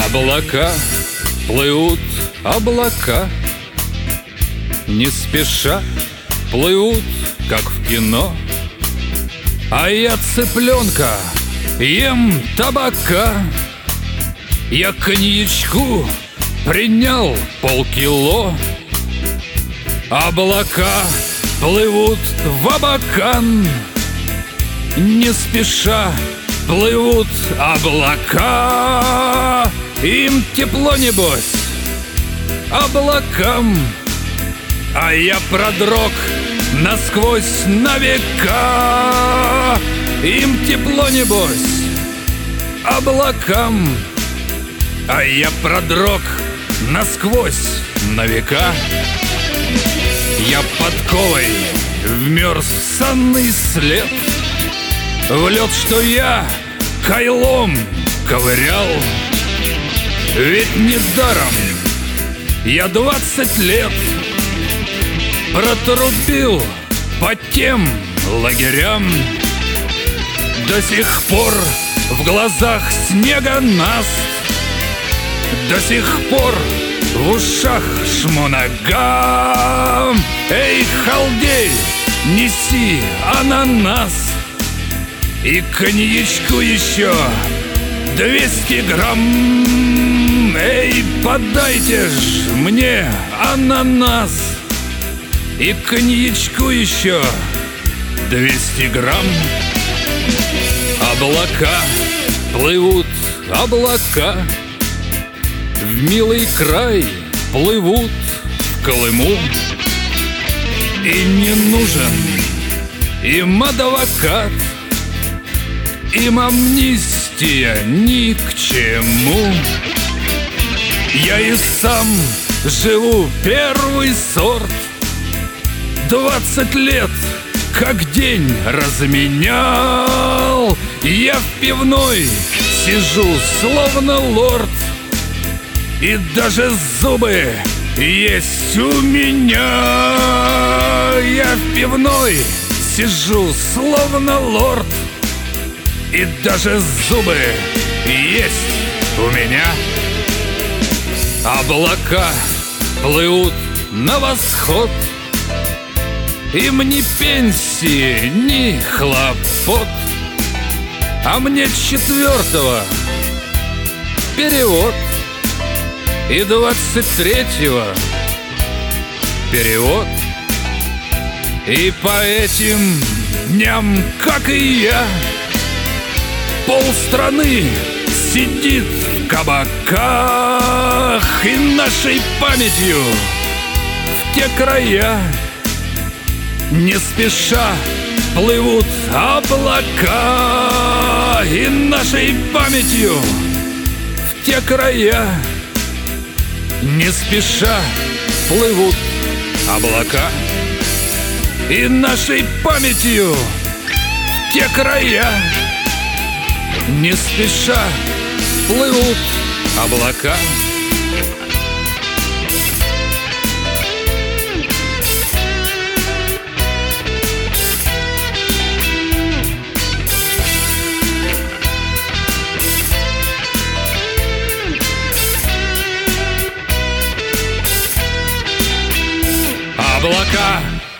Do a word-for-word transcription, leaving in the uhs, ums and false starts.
Облака, плывут облака, не спеша плывут, как в кино. А я цыпленка ем табака. Я коньячку принял полкило. Облака плывут в Абакан, не спеша плывут облака. Им тепло, небось, облакам, а я продрог насквозь на века. Им тепло, небось, облакам, а я продрог насквозь на века. Я подковой вмерз в санный след, в лед, что я кайлом ковырял. Ведь недаром я двадцать лет протрубил по тем лагерям. До сих пор в глазах снега наст, до сих пор в ушах шмоногам. Эй, халдей, неси ананас и коньячку еще двести грамм. Эй, подайте ж мне ананас и коньячку еще двести грамм. Облака плывут облака, в милый край плывут в Колыму. И не нужен им адвокат, им амнистия ни к чему. Я и сам живу первый сорт, двадцать лет как день разменял. Я в пивной сижу словно лорд, и даже зубы есть у меня. Я в пивной сижу словно лорд, и даже зубы есть у меня. Облака плывут на восход, им ни пенсии, ни хлопот. А мне четвертого перевод и двадцать третьего перевод. И по этим дням, как и я, полстраны сидит в кабаках. И нашей памятью в те края не спеша плывут облака. И нашей памятью в те края не спеша плывут облака. И нашей памятью в те края не спеша плывут облака. Облака